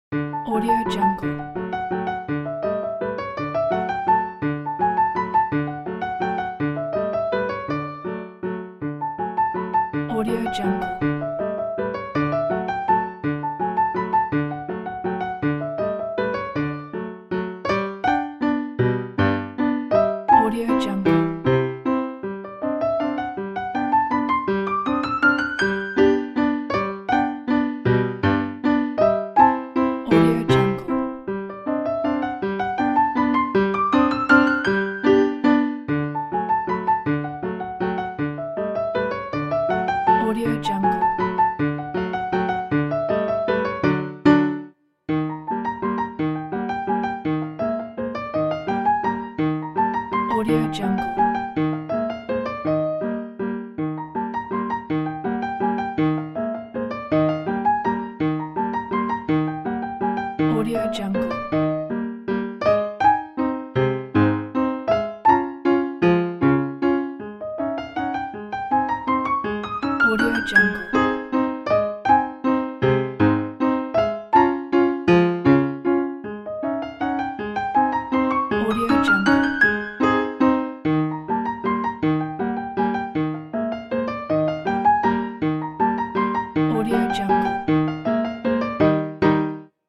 Audio Jungle. Audio Jungle. Audio Jungle. Audio Jungle. Audio Jungle. Audio Jungle. Audio Jungle. Audio Jungle.